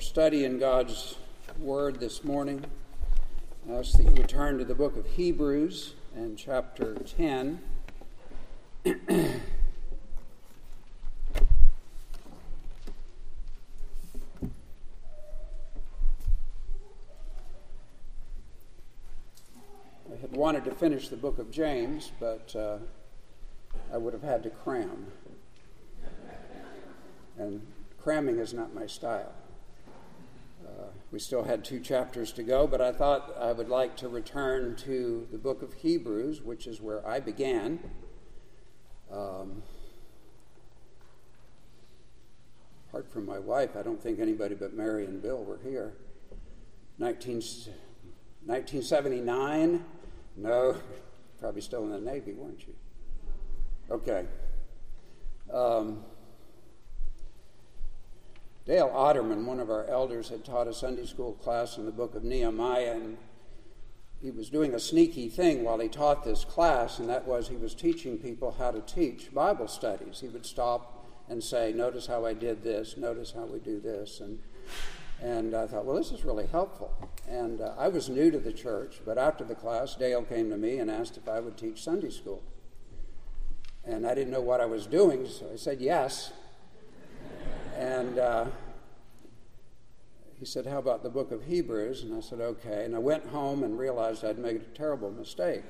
our study in God's Word this morning, I ask that you would turn to the book of Hebrews and chapter 10. I had wanted to finish the book of James, but I would have had to cram. And cramming is not my style. We still had 2 chapters to go, but I thought I would like to return to the book of Hebrews, which is where I began. Apart from my wife, I don't think anybody but Mary and Bill were here. 1979? No, probably still in the Navy, weren't you? Okay. Dale Otterman, one of our elders, had taught a Sunday school class in the book of Nehemiah, and he was doing a sneaky thing while he taught this class, and that was he was teaching people how to teach Bible studies. He would stop and say, notice how I did this, notice how we do this, and I thought, well, this is really helpful. And I was new to the church, but after the class, Dale came to me and asked if I would teach Sunday school. And I didn't know what I was doing, so I said yes. And he said, how about the book of Hebrews? And I said, okay. And I went home and realized I'd made a terrible mistake.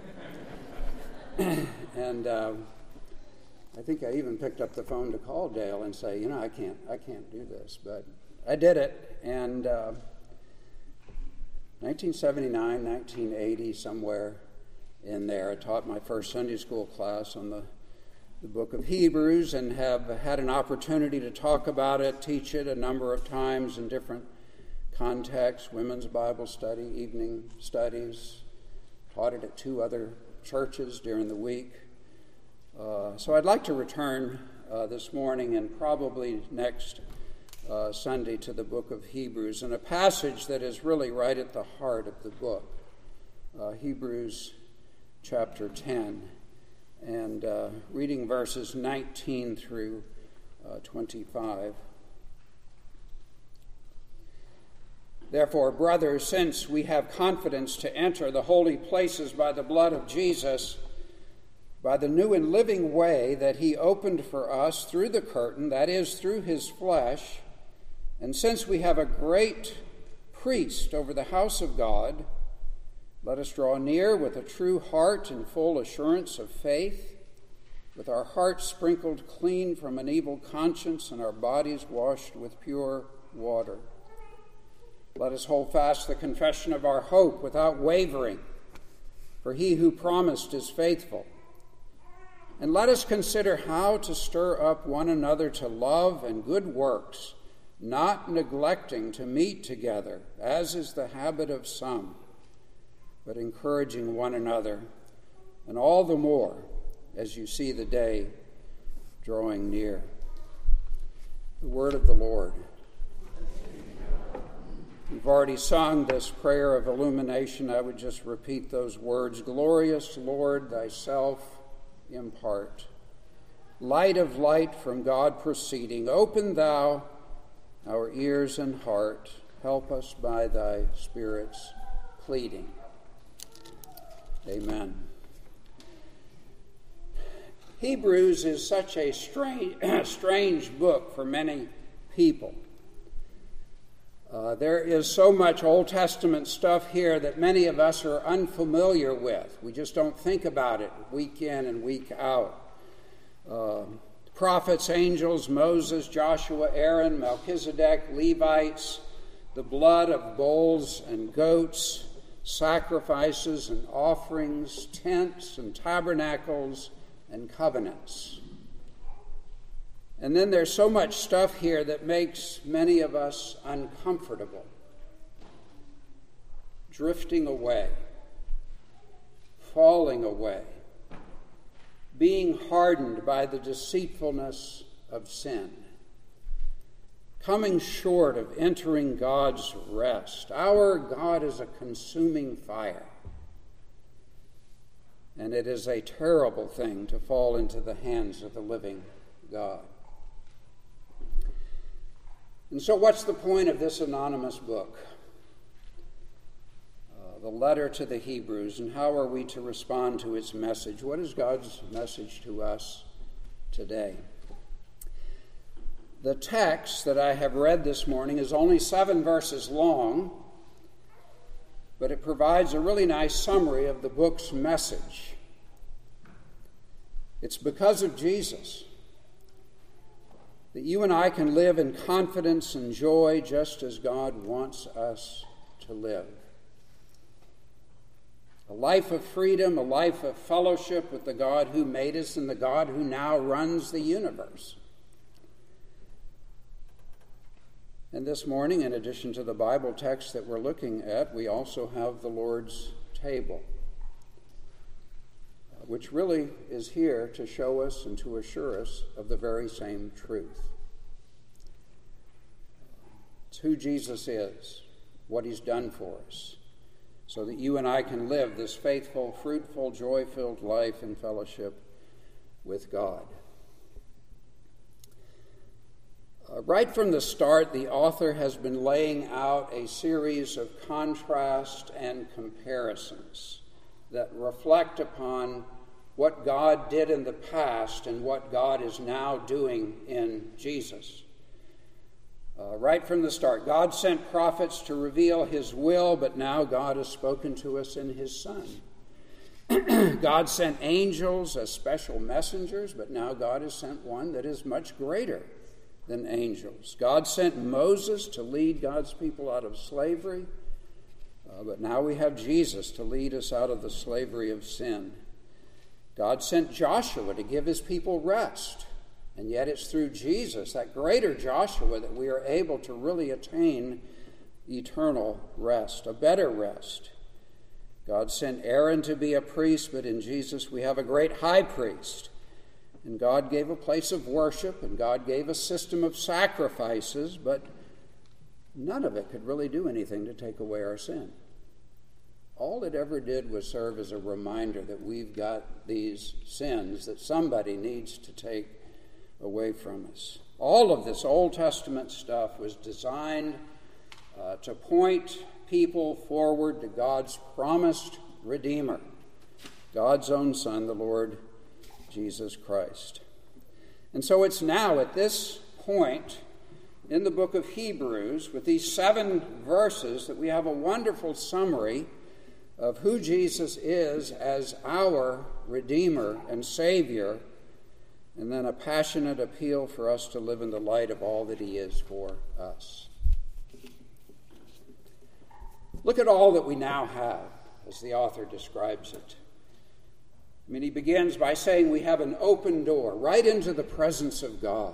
And I think I even picked up the phone to call Dale and say, I can't do this. But I did it. And 1979, 1980, somewhere in there, I taught my first Sunday school class on the book of Hebrews and have had an opportunity to talk about it, teach it a number of times in different contexts, women's Bible study, evening studies, taught it at 2 other churches during the week. So I'd like to return this morning and probably next Sunday to the book of Hebrews, and a passage that is really right at the heart of the book, Hebrews chapter 10. And reading verses 19 through 25. Therefore, brothers, since we have confidence to enter the holy places by the blood of Jesus, by the new and living way that he opened for us through the curtain, that is, through his flesh, and since we have a great priest over the house of God, let us draw near with a true heart and full assurance of faith, with our hearts sprinkled clean from an evil conscience and our bodies washed with pure water. Let us hold fast the confession of our hope without wavering, for he who promised is faithful. And let us consider how to stir up one another to love and good works, not neglecting to meet together, as is the habit of some, but encouraging one another, and all the more as you see the day drawing near. The word of the Lord. We've already sung this prayer of illumination. I would just repeat those words. Glorious Lord, thyself impart. Light of light from God proceeding, open thou our ears and heart. Help us by thy Spirit's pleading. Amen. Hebrews is such a strange book for many people. There is so much Old Testament stuff here that many of us are unfamiliar with. We just don't think about it week in and week out. Prophets, angels, Moses, Joshua, Aaron, Melchizedek, Levites, the blood of bulls and goats, sacrifices and offerings, tents and tabernacles and covenants. And then there's so much stuff here that makes many of us uncomfortable, drifting away, falling away, being hardened by the deceitfulness of sin, coming short of entering God's rest. Our God is a consuming fire, and it is a terrible thing to fall into the hands of the living God. And so what's the point of this anonymous book? The letter to the Hebrews, and how are we to respond to its message? What is God's message to us today? The text that I have read this morning is only 7 verses long, but it provides a really nice summary of the book's message. It's because of Jesus that you and I can live in confidence and joy just as God wants us to live. A life of freedom, a life of fellowship with the God who made us and the God who now runs the universe. And this morning, in addition to the Bible text that we're looking at, we also have the Lord's table, which really is here to show us and to assure us of the very same truth. It's who Jesus is, what he's done for us, so that you and I can live this faithful, fruitful, joy-filled life in fellowship with God. Right from the start, the author has been laying out a series of contrast and comparisons that reflect upon what God did in the past and what God is now doing in Jesus. Right from the start, God sent prophets to reveal his will, but now God has spoken to us in his Son. God sent angels as special messengers, but now God has sent one that is much greater than angels. God sent Moses to lead God's people out of slavery, but now we have Jesus to lead us out of the slavery of sin. God sent Joshua to give his people rest, and yet it's through Jesus, that greater Joshua, that we are able to really attain eternal rest, a better rest. God sent Aaron to be a priest, but in Jesus we have a great high priest. And God gave a place of worship, and God gave a system of sacrifices, but none of it could really do anything to take away our sin. All it ever did was serve as a reminder that we've got these sins that somebody needs to take away from us. All of this Old Testament stuff was designed to point people forward to God's promised Redeemer, God's own Son, the Lord Jesus Christ. And so it's now at this point in the book of Hebrews, with these 7 verses, that we have a wonderful summary of who Jesus is as our Redeemer and Savior, and then a passionate appeal for us to live in the light of all that he is for us. Look at all that we now have, as the author describes it. I mean, he begins by saying we have an open door right into the presence of God.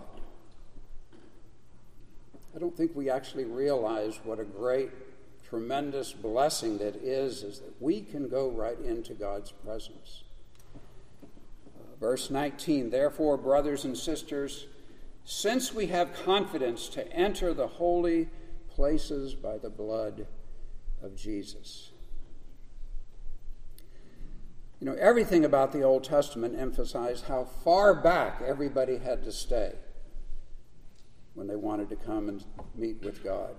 I don't think we actually realize what a great, tremendous blessing that is that we can go right into God's presence. Verse 19, therefore, brothers and sisters, since we have confidence to enter the holy places by the blood of Jesus. You know, everything about the Old Testament emphasized how far back everybody had to stay when they wanted to come and meet with God.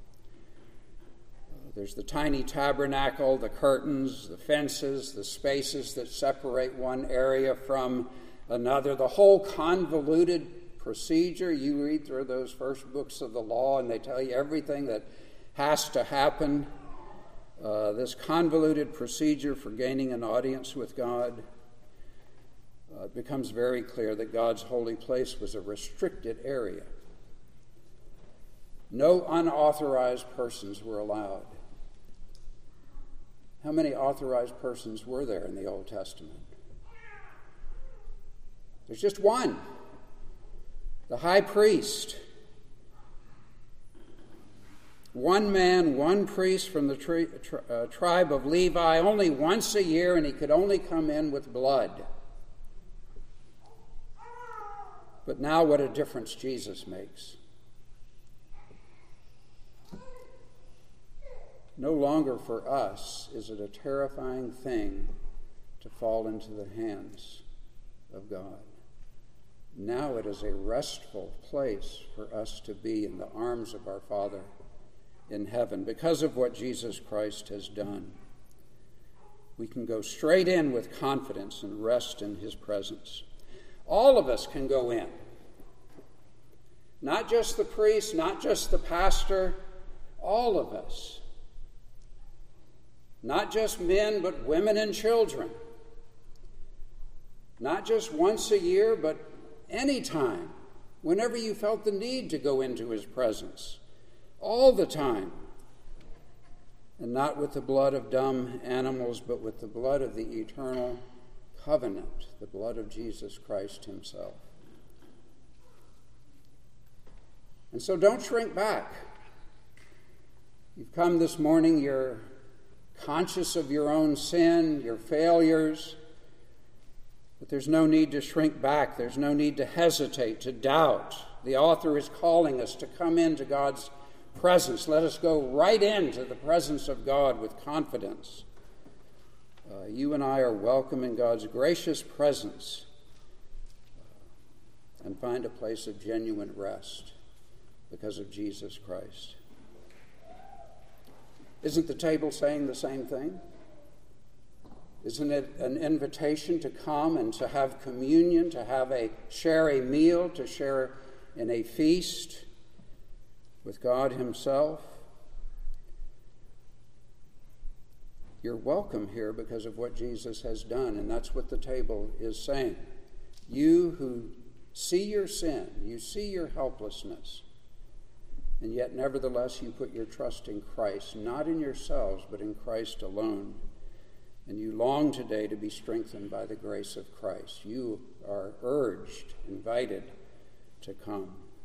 There's the tiny tabernacle, the curtains, the fences, the spaces that separate one area from another, the whole convoluted procedure. You read through those first books of the law and they tell you everything that has to happen. This convoluted procedure for gaining an audience with God. It becomes very clear that God's holy place was a restricted area. No unauthorized persons were allowed. How many authorized persons were there in the Old Testament? There's just one, the high priest. One man, one priest from the tribe of Levi, only once a year, and he could only come in with blood. But now what a difference Jesus makes. No longer for us is it a terrifying thing to fall into the hands of God. Now it is a restful place for us to be in the arms of our Father in heaven because of what Jesus Christ has done. We can go straight in with confidence and rest in his presence. All of us can go in. Not just the priest, not just the pastor, all of us. Not just men, but women and children. Not just once a year, but any time, whenever you felt the need to go into his presence. All the time. And not with the blood of dumb animals, but with the blood of the eternal covenant, the blood of Jesus Christ himself. And so don't shrink back. You've come this morning, you're conscious of your own sin, your failures, but there's no need to shrink back. There's no need to hesitate, to doubt. The author is calling us to come into God's presence. Let us go right into the presence of God with confidence. You and I are welcome in God's gracious presence and find a place of genuine rest because of Jesus Christ. Isn't the table saying the same thing? Isn't it an invitation to come and to have communion, to share a meal, to share in a feast with God himself? You're welcome here because of what Jesus has done, and that's what the table is saying. You who see your sin, you see your helplessness, and yet nevertheless you put your trust in Christ, not in yourselves, but in Christ alone. And you long today to be strengthened by the grace of Christ. You are urged, invited to come.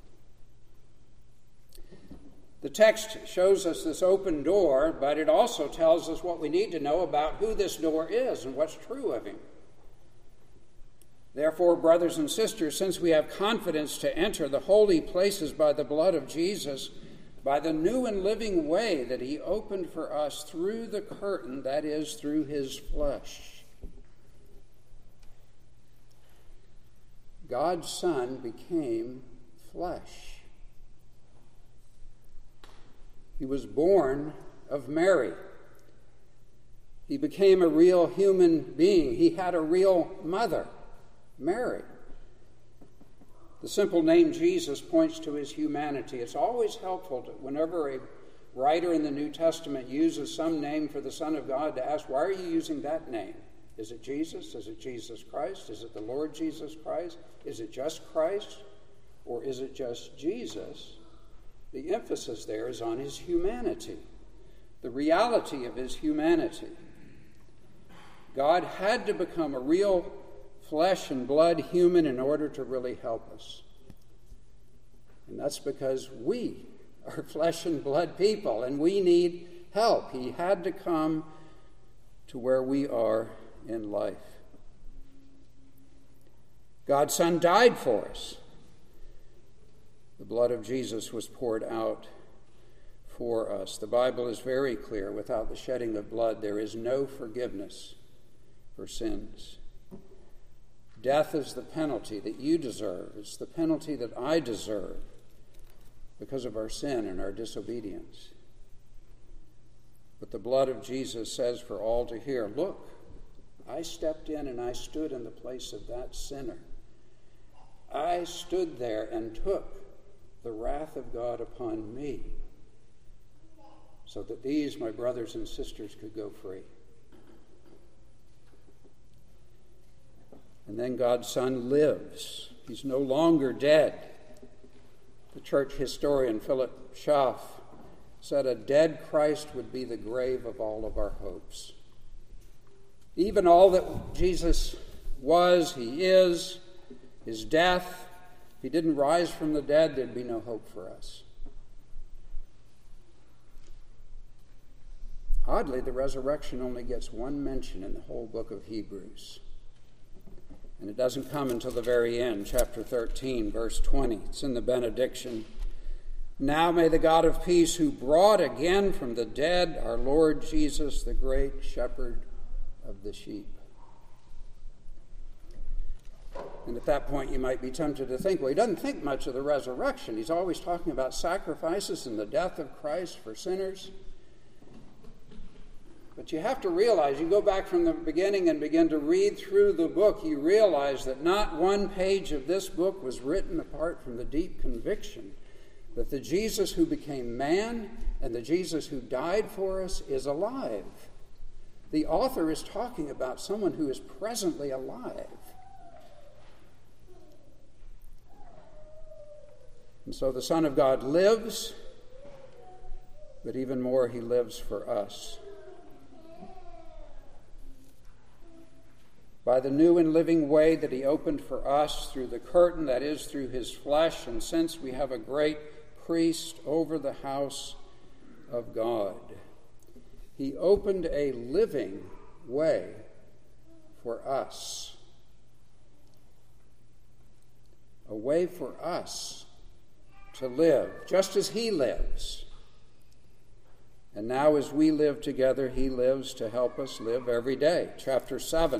The text shows us this open door, but it also tells us what we need to know about who this door is and what's true of him. Therefore, brothers and sisters, since we have confidence to enter the holy places by the blood of Jesus, by the new and living way that he opened for us through the curtain, that is, through his flesh. God's Son became flesh. He was born of Mary. He became a real human being. He had a real mother, Mary. The simple name Jesus points to his humanity. It's always helpful whenever a writer in the New Testament uses some name for the Son of God to ask, why are you using that name? Is it Jesus? Is it Jesus Christ? Is it the Lord Jesus Christ? Is it just Christ? Or is it just Jesus? The emphasis there is on his humanity, the reality of his humanity. God had to become a real flesh and blood human in order to really help us. And that's because we are flesh and blood people and we need help. He had to come to where we are in life. God's Son died for us. The blood of Jesus was poured out for us. The Bible is very clear. Without the shedding of blood, there is no forgiveness for sins. Death is the penalty that you deserve. It's the penalty that I deserve because of our sin and our disobedience. But the blood of Jesus says for all to hear, look, I stepped in and I stood in the place of that sinner. I stood there and took the wrath of God upon me so that these, my brothers and sisters, could go free. And then God's Son lives. He's no longer dead. The church historian Philip Schaff said a dead Christ would be the grave of all of our hopes. Even all that Jesus was, he is, his death, if he didn't rise from the dead, there'd be no hope for us. Oddly, the resurrection only gets one mention in the whole book of Hebrews. And it doesn't come until the very end, chapter 13, verse 20. It's in the benediction. Now may the God of peace, who brought again from the dead our Lord Jesus, the great shepherd of the sheep. And at that point you might be tempted to think, well, he doesn't think much of the resurrection. He's always talking about sacrifices and the death of Christ for sinners. But you have to realize, you go back from the beginning and begin to read through the book, you realize that not one page of this book was written apart from the deep conviction that the Jesus who became man and the Jesus who died for us is alive. The author is talking about someone who is presently alive. And so the Son of God lives, but even more, he lives for us. By the new and living way that he opened for us through the curtain, that is, through his flesh, and since we have a great priest over the house of God, he opened a living way for us. A way for us to live, just as he lives. And now as we live together, he lives to help us live every day. Chapter 7.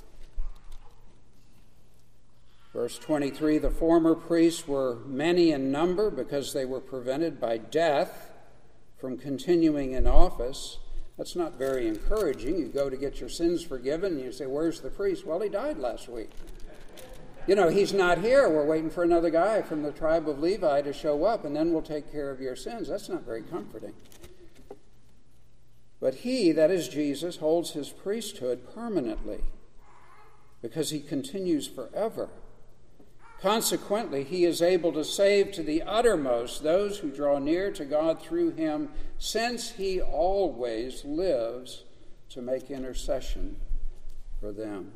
Verse 23, the former priests were many in number because they were prevented by death from continuing in office. That's not very encouraging. You go to get your sins forgiven and you say, where's the priest? Well, he died last week. You know, he's not here. We're waiting for another guy from the tribe of Levi to show up, and then we'll take care of your sins. That's not very comforting. But he, that is Jesus, holds his priesthood permanently because he continues forever. Consequently, he is able to save to the uttermost those who draw near to God through him, since he always lives to make intercession for them.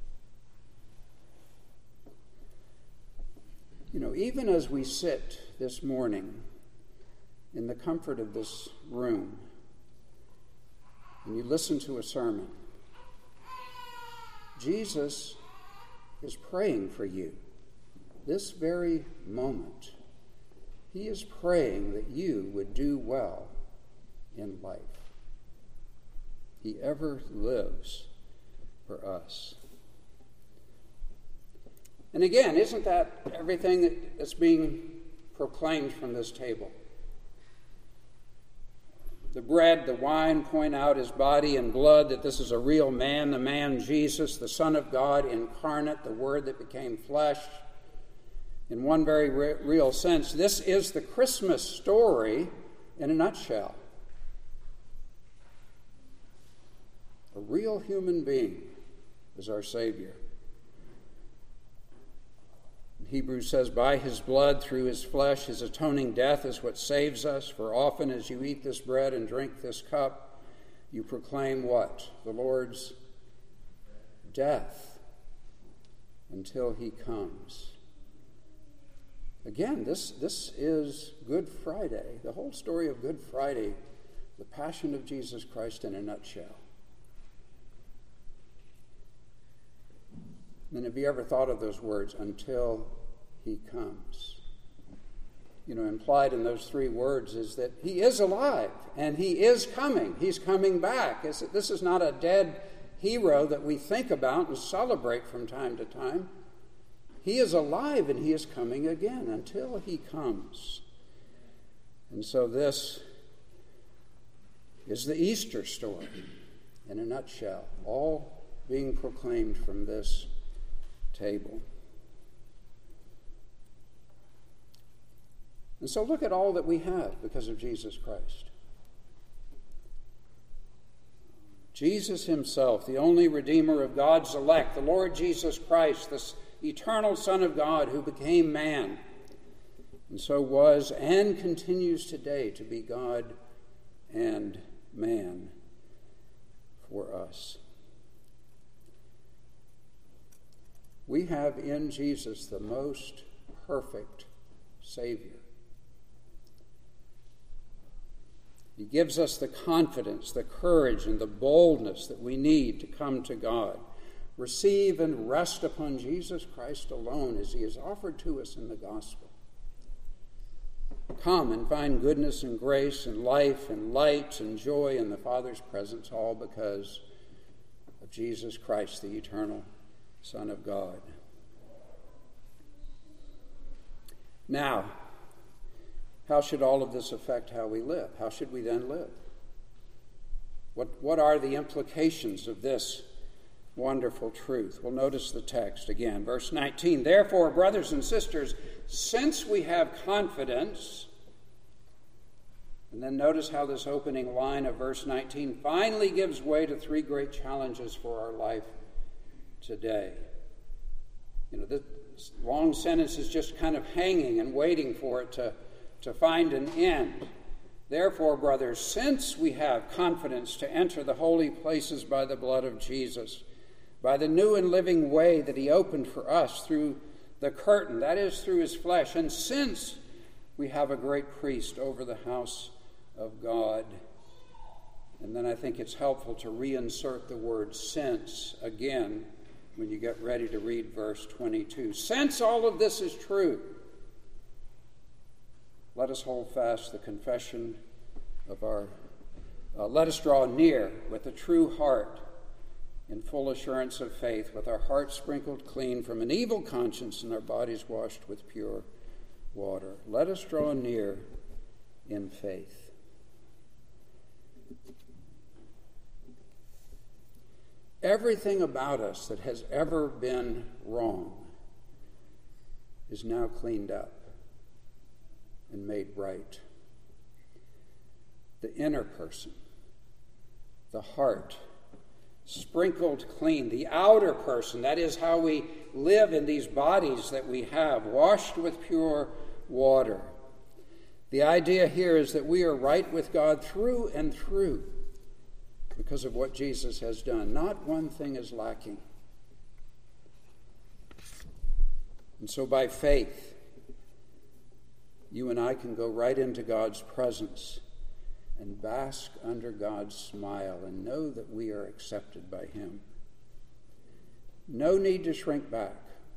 You know, even as we sit this morning in the comfort of this room and you listen to a sermon, Jesus is praying for you this very moment. He is praying that you would do well in life. He ever lives for us. And again, isn't that everything that's being proclaimed from this table? The bread, the wine point out his body and blood, that this is a real man, the man Jesus, the Son of God incarnate, the Word that became flesh. In one very real sense, this is the Christmas story in a nutshell. A real human being is our Savior. Hebrews says, by his blood, through his flesh, his atoning death is what saves us. For often as you eat this bread and drink this cup, you proclaim what? The Lord's death until he comes. Again, this is Good Friday, the whole story of Good Friday, the passion of Jesus Christ in a nutshell. And have you ever thought of those words, until he comes? You know, implied in those three words is that he is alive and he is coming. He's coming back. This is not a dead hero that we think about and celebrate from time to time. He is alive and he is coming again until he comes. And so this is the Easter story in a nutshell, all being proclaimed from this table. And so look at all that we have because of Jesus Christ. Jesus himself, the only Redeemer of God's elect, the Lord Jesus Christ, this eternal Son of God who became man, and so was and continues today to be God and man for us. We have in Jesus the most perfect Savior. He gives us the confidence, the courage, and the boldness that we need to come to God. Receive and rest upon Jesus Christ alone as he is offered to us in the gospel. Come and find goodness and grace and life and light and joy in the Father's presence, all because of Jesus Christ, the eternal Son of God. Now, how should all of this affect how we live? How should we then live? What are the implications of this wonderful truth? Well, notice the text again, verse 19. Therefore, brothers and sisters, since we have confidence, and then notice how this opening line of verse 19 finally gives way to three great challenges for our life today. This long sentence is just kind of hanging and waiting for it to find an end. Therefore, brothers, since we have confidence to enter the holy places by the blood of Jesus, by the new and living way that he opened for us through the curtain, that is, through his flesh, and since we have a great priest over the house of God. And then I think it's helpful to reinsert the word since again when you get ready to read verse 22. Since all of this is true, let us hold fast the confession of our, let us draw near with a true heart in full assurance of faith, with our hearts sprinkled clean from an evil conscience and our bodies washed with pure water. Let us draw near in faith. Everything about us that has ever been wrong is now cleaned up and made right. The inner person, the heart, sprinkled clean. The outer person, that is how we live in these bodies that we have, washed with pure water. The idea here is that we are right with God through and through because of what Jesus has done. Not one thing is lacking. And so by faith, you and I can go right into God's presence and bask under God's smile and know that we are accepted by him. No need to shrink back.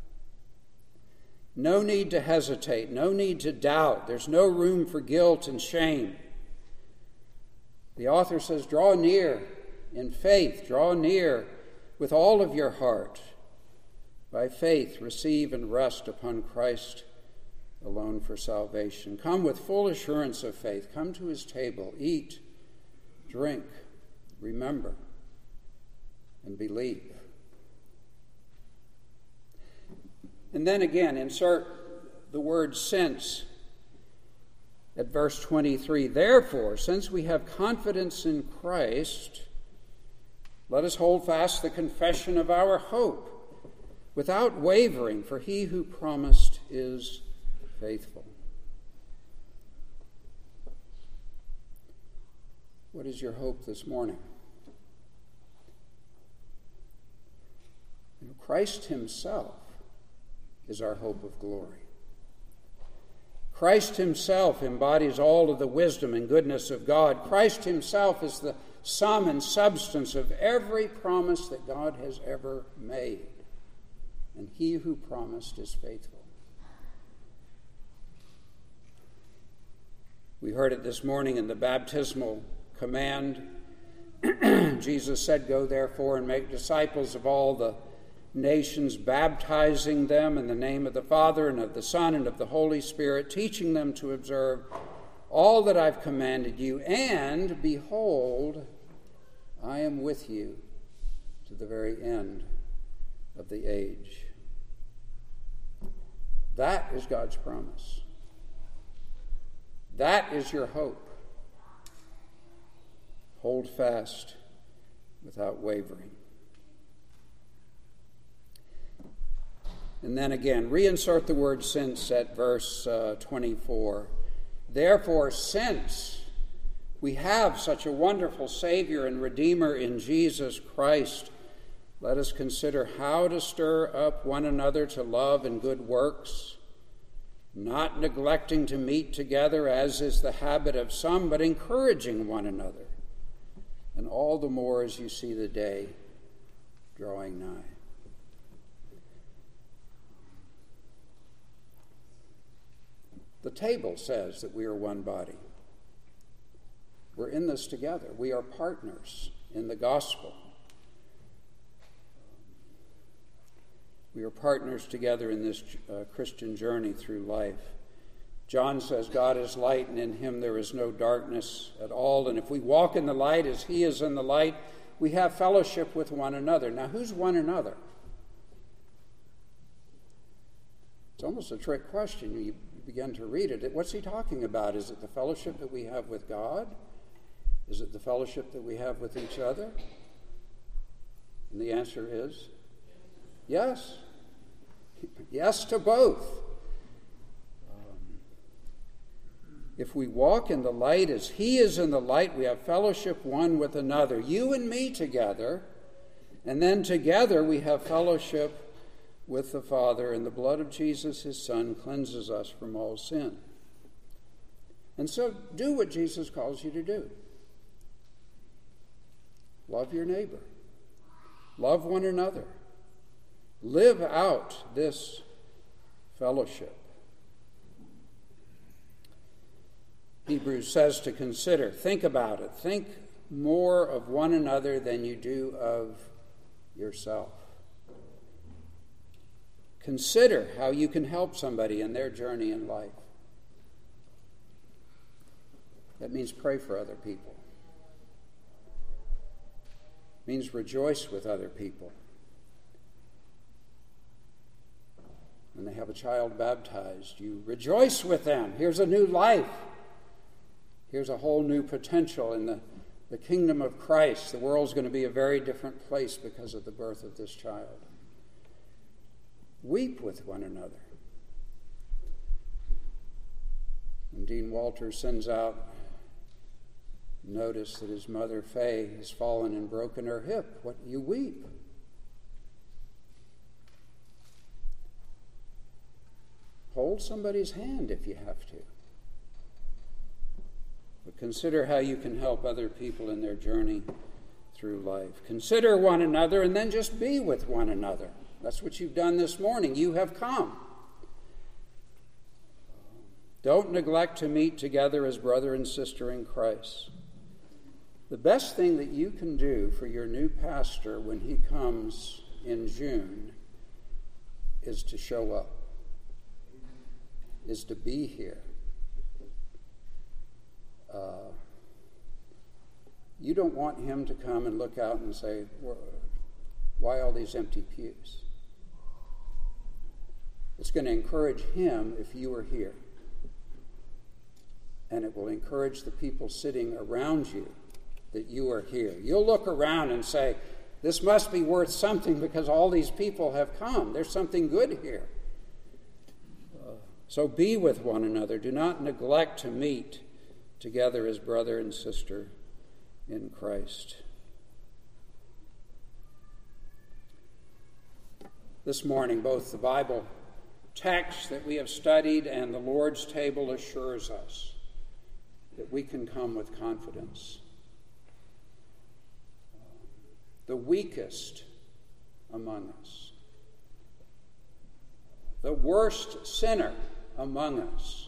No need to hesitate. No need to doubt. There's no room for guilt and shame. The author says, draw near in faith. Draw near with all of your heart. By faith, receive and rest upon Christ alone for salvation. Come with full assurance of faith. Come to his table. Eat, drink, remember, and believe. And then again, insert the word since at verse 23. Therefore, since we have confidence in Christ, let us hold fast the confession of our hope without wavering, for he who promised is faithful. What is your hope this morning? Christ himself is our hope of glory. Christ himself embodies all of the wisdom and goodness of God. Christ himself is the sum and substance of every promise that God has ever made. And he who promised is faithful. We heard it this morning in the baptismal command. Jesus said, "Go therefore and make disciples of all the nations, baptizing them in the name of the Father and of the Son and of the Holy Spirit, teaching them to observe all that I've commanded you. And behold, I am with you to the very end of the age." That is God's promise. That is your hope. Hold fast without wavering. And then again, reinsert the word since at verse 24. Therefore, since we have such a wonderful Savior and Redeemer in Jesus Christ, let us consider how to stir up one another to love and good works, not neglecting to meet together as is the habit of some, but encouraging one another, and all the more as you see the day drawing nigh. The table says that we are one body. We're in this together. We are partners in the gospel. We are partners together in this Christian journey through life. John says God is light, and in him there is no darkness at all. And if we walk in the light as he is in the light, we have fellowship with one another. Now, who's one another? It's almost a trick question. You begin to read it. What's he talking about? Is it the fellowship that we have with God? Is it the fellowship that we have with each other? And the answer is yes. Yes to both. If we walk in the light as he is in the light, we have fellowship one with another, you and me together, and then together we have fellowship with the Father, and the blood of Jesus, his Son, cleanses us from all sin. And so do what Jesus calls you to do. Love your neighbor. Love one another. Live out this fellowship. Hebrews says to consider, think about it. Think more of one another than you do of yourself. Consider how you can help somebody in their journey in life. That means pray for other people. It means rejoice with other people. When they have a child baptized, you rejoice with them. Here's a new life. Here's a whole new potential in the kingdom of Christ. The world's going to be a very different place because of the birth of this child. Weep with one another. When Dean Walters sends out notice that his mother, Faye, has fallen and broken her hip, what you weep. Hold somebody's hand if you have to. But consider how you can help other people in their journey through life. Consider one another and then just be with one another. That's what you've done this morning. You have come. Don't neglect to meet together as brother and sister in Christ. The best thing that you can do for your new pastor when he comes in June is to show up, is to be here. You don't want him to come and look out and say, why all these empty pews? It's going to encourage him if you are here. And it will encourage the people sitting around you that you are here. You'll look around and say, this must be worth something because all these people have come. There's something good here. So be with one another. Do not neglect to meet together as brother and sister in Christ. This morning, both the Bible text that we have studied and the Lord's table assures us that we can come with confidence. The weakest among us, the worst sinner among us,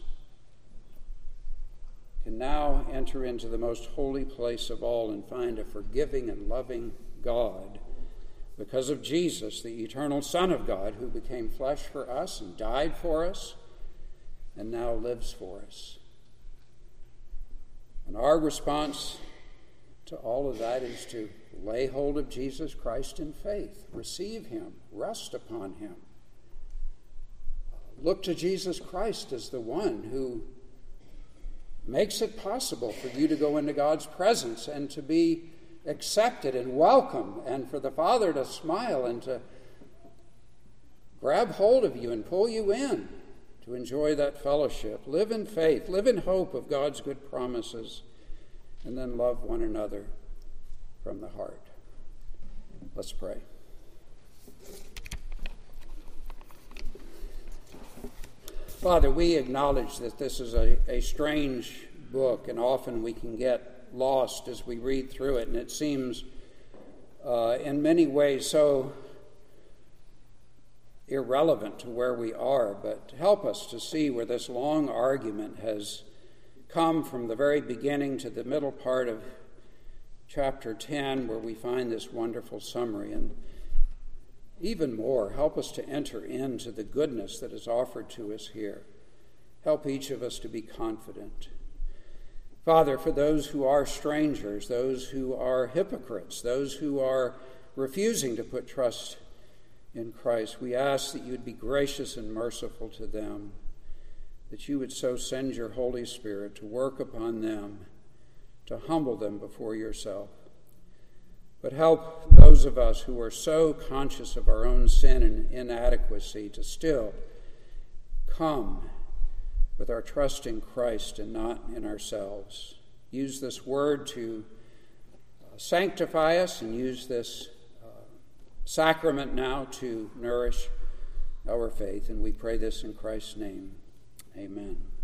can now enter into the most holy place of all and find a forgiving and loving God because of Jesus, the eternal Son of God, who became flesh for us and died for us and now lives for us. And our response to all of that is to lay hold of Jesus Christ in faith, receive him, rest upon him. Look to Jesus Christ as the one who makes it possible for you to go into God's presence and to be accepted and welcome, and for the Father to smile and to grab hold of you and pull you in to enjoy that fellowship. Live in faith, live in hope of God's good promises, and then love one another from the heart. Let's pray. Father, we acknowledge that this is a strange book, and often we can get lost as we read through it, and it seems in many ways so irrelevant to where we are, but help us to see where this long argument has come from the very beginning to the middle part of chapter 10, where we find this wonderful summary. And even more, help us to enter into the goodness that is offered to us here. Help each of us to be confident. Father, for those who are strangers, those who are hypocrites, those who are refusing to put trust in Christ, we ask that you would be gracious and merciful to them, that you would so send your Holy Spirit to work upon them, to humble them before yourself. But help those of us who are so conscious of our own sin and inadequacy to still come with our trust in Christ and not in ourselves. Use this word to sanctify us, and use this sacrament now to nourish our faith. And we pray this in Christ's name. Amen.